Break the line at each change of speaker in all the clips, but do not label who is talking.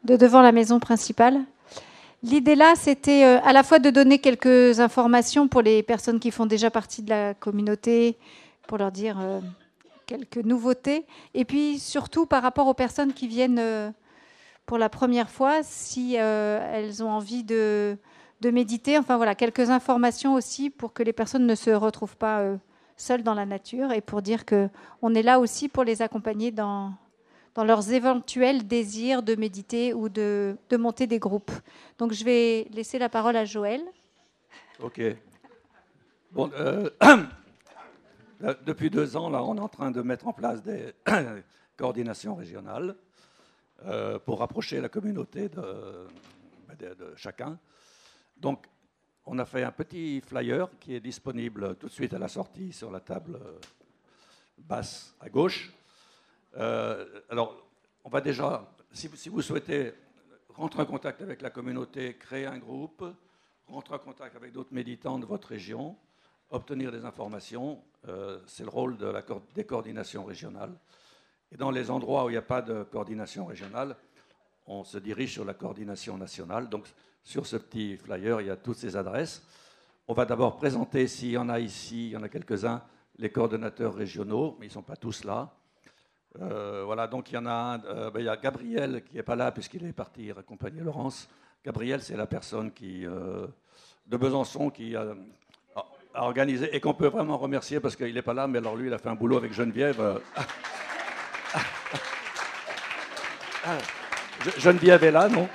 de devant la maison principale. L'idée là, c'était à la fois de donner quelques informations pour les personnes qui font déjà partie de la communauté, pour leur dire quelques nouveautés, et puis surtout par rapport aux personnes qui viennent pour la première fois, si elles ont envie de méditer. Enfin voilà, quelques informations aussi pour que les personnes ne se retrouvent pas seules dans la nature, et pour dire qu'on est là aussi pour les accompagner dans leurs éventuels désirs de méditer ou de monter des groupes. Donc je vais laisser la parole à Joël.
Ok. Bon, depuis 2 ans, là, on est en train de mettre en place des coordinations régionales pour rapprocher la communauté de chacun. Donc, on a fait un petit flyer qui est disponible tout de suite à la sortie sur la table basse à gauche. Alors, on va déjà, si vous souhaitez rentrer en contact avec la communauté, créer un groupe, rentrer en contact avec d'autres méditants de votre région, obtenir des informations, c'est le rôle des coordinations régionales. Et dans les endroits où il n'y a pas de coordination régionale, on se dirige sur la coordination nationale. Donc, sur ce petit flyer, il y a toutes ces adresses. On va d'abord présenter, s'il y en a ici, il y en a quelques-uns, les coordonnateurs régionaux, mais ils ne sont pas tous là. Voilà, donc il y en a un, il y a Gabriel qui n'est pas là puisqu'il est parti accompagner Laurence. Gabriel, c'est la personne de Besançon qui a organisé et qu'on peut vraiment remercier parce qu'il n'est pas là, mais alors lui, il a fait un boulot avec Geneviève. Geneviève est là, non?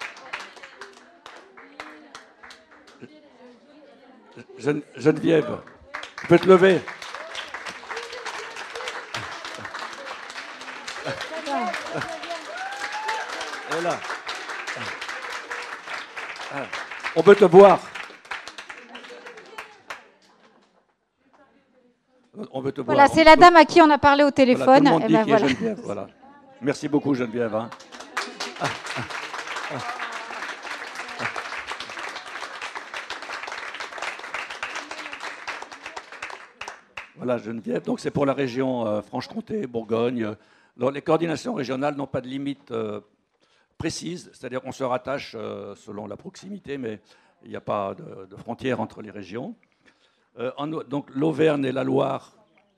Geneviève, tu peux te lever. Elle est là. On peut te voir. On veut te voir.
Voilà, c'est la dame à qui on a parlé au téléphone.
Voilà, tout le monde dit
ben
qui
voilà.
est Geneviève. Voilà. Merci beaucoup, Geneviève. Hein. Voilà, Geneviève. Donc, c'est pour la région Franche-Comté, Bourgogne. Alors, les coordinations régionales n'ont pas de limite précise, c'est-à-dire qu'on se rattache selon la proximité, mais il n'y a pas de frontière entre les régions. Donc, l'Auvergne et la Loire,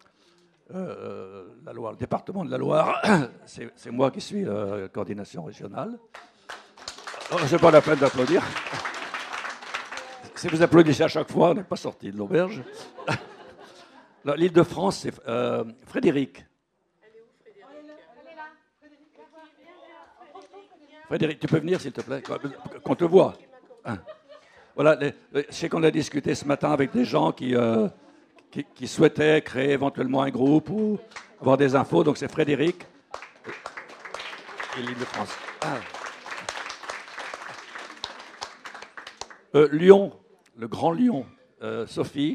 le département de la Loire, c'est moi qui suis la coordination régionale. Ce n'est pas la peine d'applaudir. Si vous applaudissez à chaque fois, on n'est pas sorti de l'auberge. L'Île-de-France, c'est Frédéric.
Elle est où, Frédéric? Elle est là.
Frédéric, tu peux venir, s'il te plaît, qu'on te voit. Voilà, je sais qu'on a discuté ce matin avec des gens qui souhaitaient créer éventuellement un groupe ou avoir des infos. Donc, c'est Frédéric et l'Île-de-France. Lyon, le Grand Lyon, Sophie.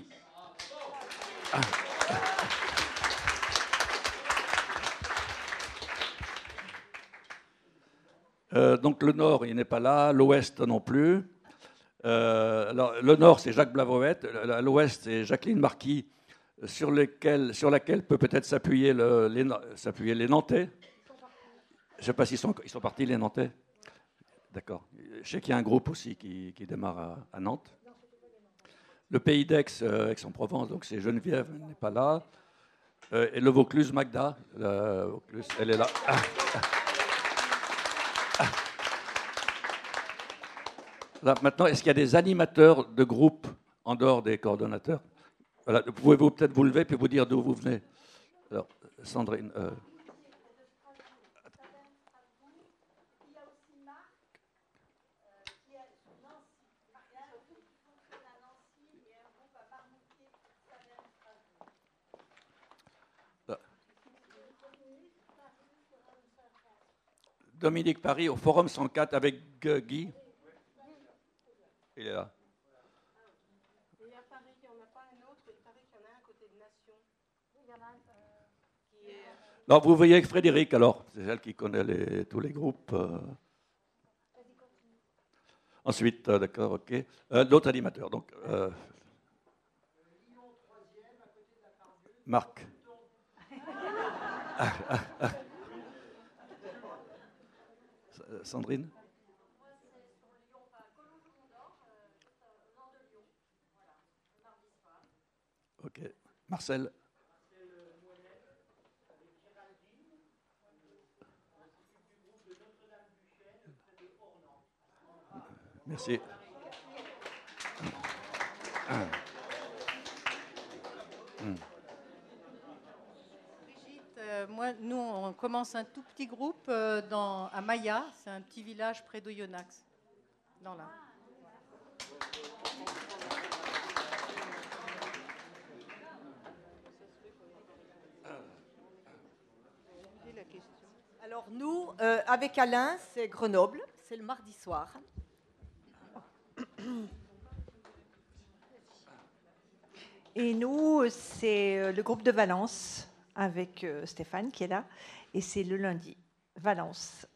Donc le Nord, il n'est pas là, l'Ouest non plus. Alors, le Nord, c'est Jacques Blavouette, l'Ouest, c'est Jacqueline Marquis, sur laquelle peut-être s'appuyer les Nantais. Je ne sais pas s'ils sont partis, les Nantais. D'accord. Je sais qu'il y a un groupe aussi qui démarre à Nantes. Le Pays d'Aix, Aix-en-Provence, donc c'est Geneviève, elle n'est pas là. Et le Vaucluse, Magda, elle est là. Là, maintenant, est-ce qu'il y a des animateurs de groupe en dehors des coordonnateurs? Voilà, pouvez-vous peut-être vous lever et vous dire d'où vous venez? Alors, Sandrine. Dominique Paris au Forum 104 avec Guy. Il est là.
Et à Paris, il n'y en a pas un autre. Il paraît qu'il y en a un à côté de Nation. Il y en a un qui est...
Non, vous voyez que Frédéric, alors, c'est elle qui connaît tous les groupes. Ensuite, d'accord, ok. L'autre animateur, donc. Marc. Sandrine? Ok. Marcel? Merci.
Nous, on commence un tout petit groupe à Maya, c'est un petit village près d'Oyonnax, dans là.
Alors nous, avec Alain, c'est Grenoble, c'est le mardi soir.
Et nous, c'est le groupe de Valence, avec Stéphane qui est là, et c'est le lundi, Valence.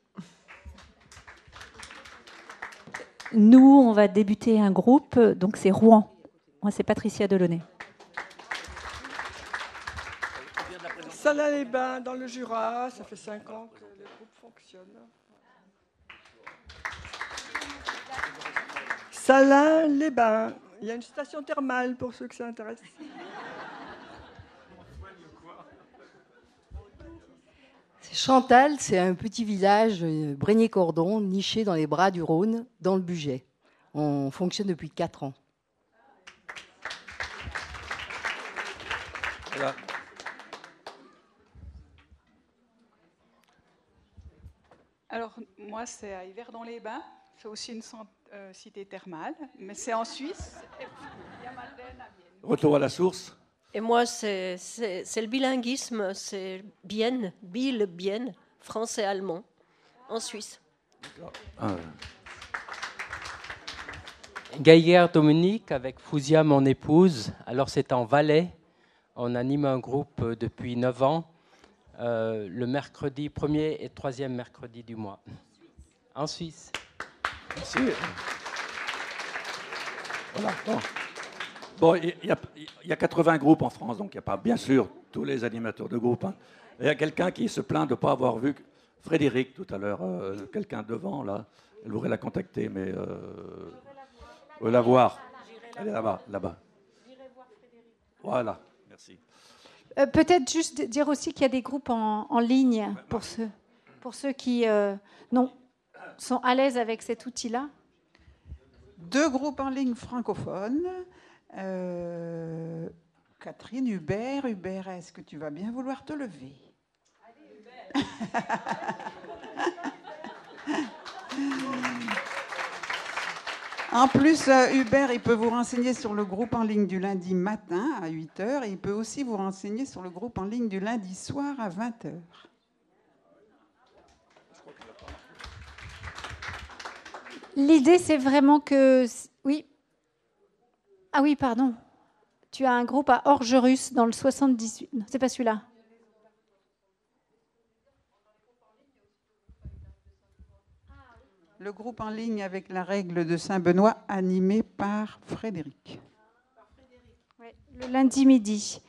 Nous, on va débuter un groupe, donc c'est Rouen. Moi, c'est Patricia Delaunay.
Salins-les-Bains, dans le Jura, ça fait 5 ans que le groupe fonctionne. Salins-les-Bains, il y a une station thermale pour ceux que ça intéresse.
Chantal, c'est un petit village, Brégné-Cordon, niché dans les bras du Rhône, dans le Bugey. On fonctionne depuis 4 ans.
Voilà.
Alors, moi, c'est à Yverdon-les-Bains. C'est aussi une cité thermale, mais c'est en Suisse. Et puis, il y a Malden à Vienne.
Retour à la source.
Et moi, c'est le bilinguisme, c'est Bienne, Bienne, français-allemand, en Suisse.
Gaillard Dominique avec Fouzia, mon épouse. Alors, c'est en Valais. On anime un groupe depuis 9 ans, le mercredi, 1er et 3e mercredi du mois. En Suisse.
Merci. Voilà. Bon, il y a 80 groupes en France, donc il n'y a pas, bien sûr, tous les animateurs de groupe. Hein. Il y a quelqu'un qui se plaint de ne pas avoir vu Frédéric tout à l'heure, quelqu'un devant, là. Elle voudrait la contacter, mais... la voir. Elle est là-bas, là-bas. Voilà, merci.
Peut-être juste dire aussi qu'il y a des groupes en ligne pour ceux qui sont à l'aise avec cet outil-là.
2 groupes en ligne francophones. Catherine, Hubert, est-ce que tu vas bien vouloir te lever? Allez, Hubert. En plus, Hubert, il peut vous renseigner sur le groupe en ligne du lundi matin à 8h et il peut aussi vous renseigner sur le groupe en ligne du lundi soir à 20h.
L'idée, c'est vraiment que... Oui. Ah oui, pardon. Tu as un groupe à Orgerus dans le 78. Non, c'est pas celui-là.
Le groupe en ligne avec la règle de Saint-Benoît, animé par Frédéric.
Oui, le lundi midi.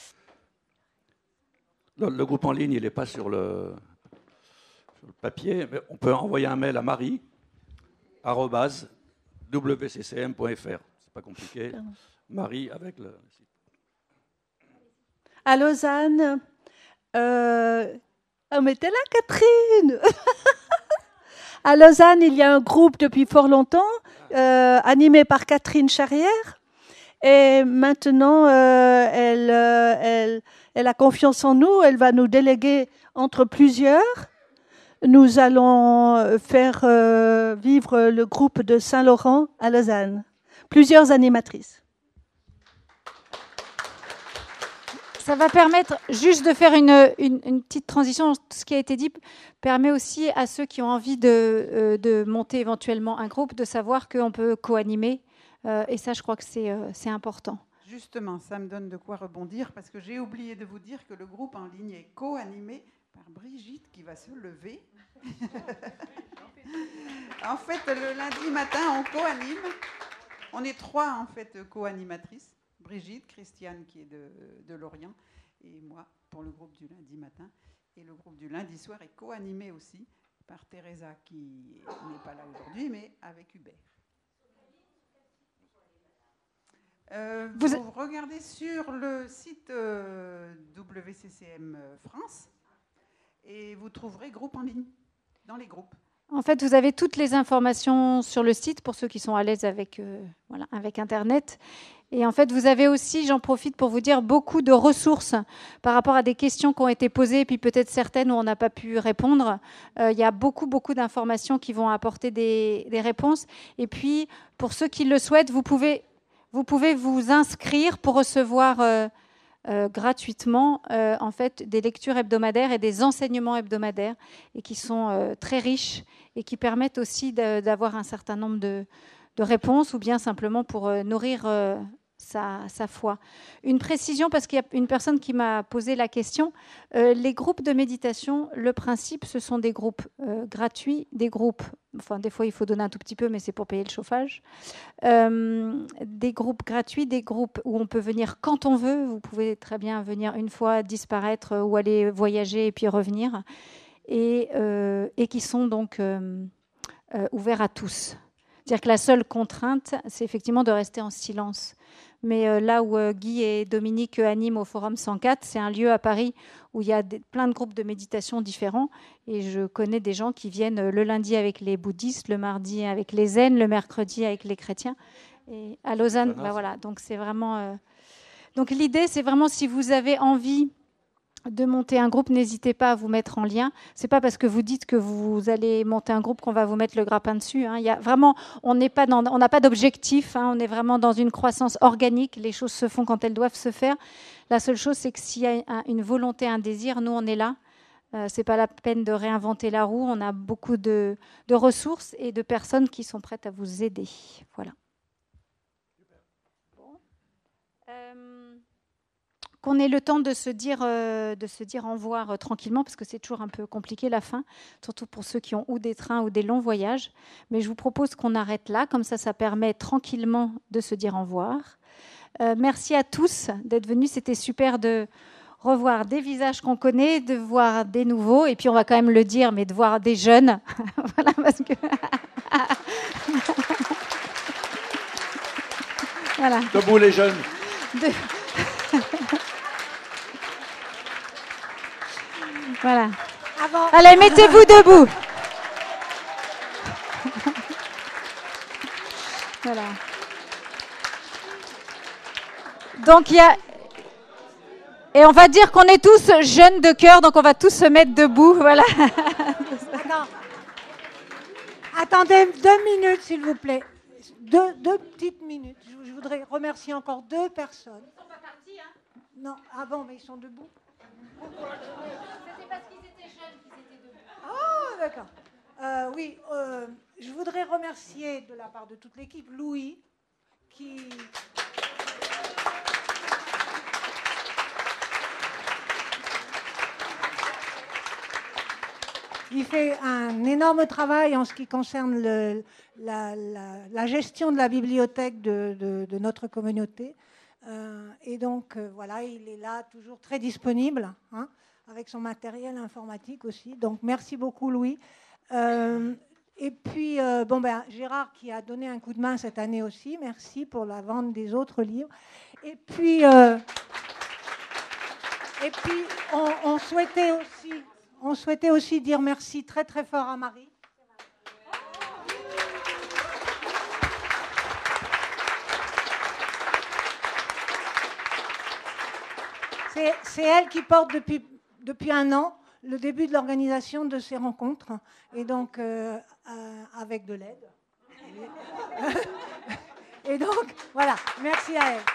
Le groupe en ligne, il n'est pas sur le papier, mais on peut envoyer un mail à marie@wccm.fr. C'est pas compliqué. Marie avec le site.
À Lausanne, mais t'es là, Catherine. À Lausanne, il y a un groupe depuis fort longtemps, animé par Catherine Charrière. Et maintenant, elle a confiance en nous. Elle va nous déléguer entre plusieurs. Nous allons faire vivre le groupe de Saint-Laurent à Lausanne. Plusieurs animatrices.
Ça va permettre juste de faire une petite transition. Ce qui a été dit permet aussi à ceux qui ont envie de monter éventuellement un groupe de savoir qu'on peut co-animer. Et ça, je crois que c'est important.
Justement, ça me donne de quoi rebondir parce que j'ai oublié de vous dire que le groupe en ligne est co-animé par Brigitte qui va se lever. En fait, le lundi matin, on co-anime. On est 3 en fait co-animatrices. Brigitte, Christiane qui est de Lorient et moi pour le groupe du lundi matin. Et le groupe du lundi soir est co-animé aussi par Teresa qui n'est pas là aujourd'hui, mais avec Hubert. Vous regardez sur le site WCCM France et vous trouverez groupe en ligne, dans les groupes.
En fait, vous avez toutes les informations sur le site pour ceux qui sont à l'aise avec, avec Internet. Et en fait, vous avez aussi, j'en profite pour vous dire, beaucoup de ressources par rapport à des questions qui ont été posées, et puis peut-être certaines où on n'a pas pu répondre. Il y a beaucoup d'informations qui vont apporter des réponses. Et puis, pour ceux qui le souhaitent, vous pouvez vous inscrire pour recevoir gratuitement en fait des lectures hebdomadaires et des enseignements hebdomadaires et qui sont très riches et qui permettent aussi d'avoir un certain nombre de réponses ou bien simplement pour nourrir sa foi. Une précision, parce qu'il y a une personne qui m'a posé la question. Les groupes de méditation, le principe, ce sont des groupes gratuits, des groupes, enfin des fois il faut donner un tout petit peu, mais c'est pour payer le chauffage, des groupes gratuits, des groupes où on peut venir quand on veut. Vous pouvez très bien venir une fois, disparaître ou aller voyager et puis revenir, et qui sont donc ouverts à tous. C'est-à-dire que la seule contrainte, c'est effectivement de rester en silence. Mais là où Guy et Dominique animent au Forum 104, c'est un lieu à Paris où il y a plein de groupes de méditation différents. Et je connais des gens qui viennent le lundi avec les bouddhistes, le mardi avec les zen, le mercredi avec les chrétiens. Et à Lausanne, voilà. Donc c'est vraiment. Donc l'idée, c'est vraiment, si vous avez envie de monter un groupe, n'hésitez pas à vous mettre en lien. C'est pas parce que vous dites que vous allez monter un groupe qu'on va vous mettre le grappin dessus. Il y a vraiment, on n'a pas d'objectif. On est vraiment dans une croissance organique. Les choses se font quand elles doivent se faire. La seule chose, c'est que s'il y a une volonté, un désir, nous on est là. C'est pas la peine de réinventer la roue. On a beaucoup de ressources et de personnes qui sont prêtes à vous aider. Voilà. Qu'on ait le temps de se dire au revoir tranquillement, parce que c'est toujours un peu compliqué la fin, surtout pour ceux qui ont ou des trains ou des longs voyages. Mais je vous propose qu'on arrête là, comme ça permet tranquillement de se dire au revoir. Merci à tous d'être venus, c'était super de revoir des visages qu'on connaît, de voir des nouveaux, et puis on va quand même le dire, mais de voir des jeunes. Voilà, parce que... voilà.
Debout les jeunes.
Voilà. Allez, mettez-vous debout. Voilà. Donc il y a, et on va dire qu'on est tous jeunes de cœur, donc on va tous se mettre debout. Voilà.
Attendez 2 minutes, s'il vous plaît. Deux petites minutes. Je voudrais remercier encore 2 personnes. Ils sont pas partis, hein? Non. Ah bon, mais ils sont debout.
C'était parce qu'ils étaient jeunes qu'ils étaient debout.
Ah, d'accord. Oui, je voudrais remercier de la part de toute l'équipe Louis, qui fait un énorme travail en ce qui concerne la gestion de la bibliothèque de notre communauté. Et donc, voilà, il est là, toujours très disponible, hein, avec son matériel informatique aussi. Donc, merci beaucoup, Louis. Et puis, Gérard qui a donné un coup de main cette année aussi. Merci pour la vente des autres livres. Et puis on souhaitait aussi dire merci très, très fort à Marie. C'est elle qui porte depuis 1 an le début de l'organisation de ces rencontres, et donc avec de l'aide. Et donc, voilà, merci à elle.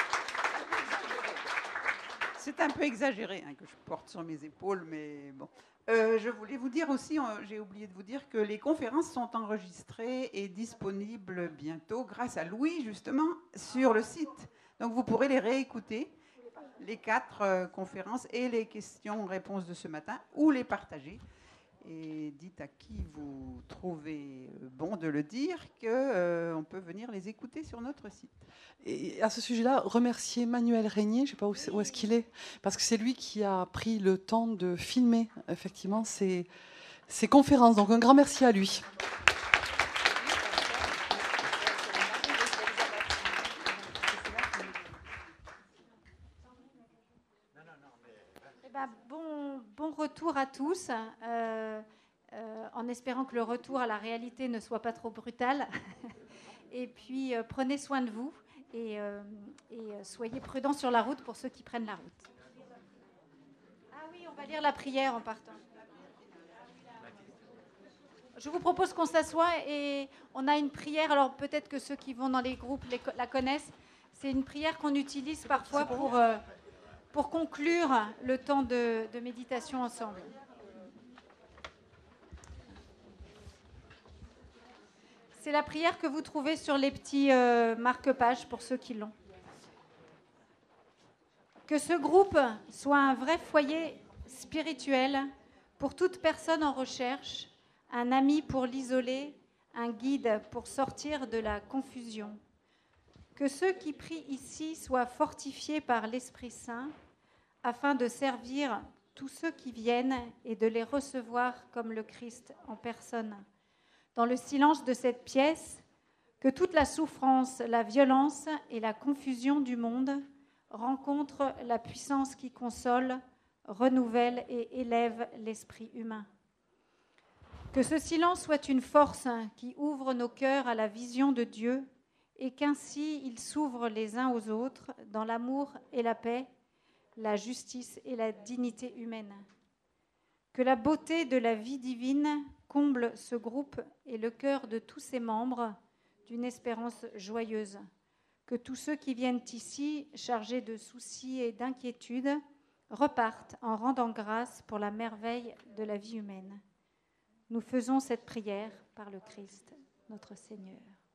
C'est un peu exagéré que je porte sur mes épaules, mais bon. Je voulais vous dire aussi, j'ai oublié de vous dire que les conférences sont enregistrées et disponibles bientôt, grâce à Louis, justement, sur le site. Donc, vous pourrez les réécouter, les 4 conférences et les questions-réponses de ce matin, ou les partager. Et dites à qui vous trouvez bon de le dire qu'on peut venir les écouter sur notre site.
Et à ce sujet-là, remercier Manuel Régnier, je ne sais pas où est-ce qu'il est, parce que c'est lui qui a pris le temps de filmer, effectivement, ces ses conférences. Donc un grand merci à lui.
Eh ben, bon retour à tous, en espérant que le retour à la réalité ne soit pas trop brutal. Et puis, prenez soin de vous et soyez prudents sur la route pour ceux qui prennent la route. Ah oui, on va lire la prière en partant. Je vous propose qu'on s'assoie et on a une prière. Alors peut-être que ceux qui vont dans les groupes la connaissent. C'est une prière qu'on utilise parfois pour conclure le temps de méditation ensemble. C'est la prière que vous trouvez sur les petits marque-pages pour ceux qui l'ont. Que ce groupe soit un vrai foyer spirituel pour toute personne en recherche, un ami pour l'isoler, un guide pour sortir de la confusion. Que ceux qui prient ici soient fortifiés par l'Esprit Saint afin de servir tous ceux qui viennent et de les recevoir comme le Christ en personne. Dans le silence de cette pièce, que toute la souffrance, la violence et la confusion du monde rencontrent la puissance qui console, renouvelle et élève l'esprit humain. Que ce silence soit une force qui ouvre nos cœurs à la vision de Dieu et qu'ainsi ils s'ouvrent les uns aux autres dans l'amour et la paix, la justice et la dignité humaine. Que la beauté de la vie divine comble ce groupe et le cœur de tous ses membres d'une espérance joyeuse. Que tous ceux qui viennent ici, chargés de soucis et d'inquiétudes, repartent en rendant grâce pour la merveille de la vie humaine. Nous faisons cette prière par le Christ, notre Seigneur.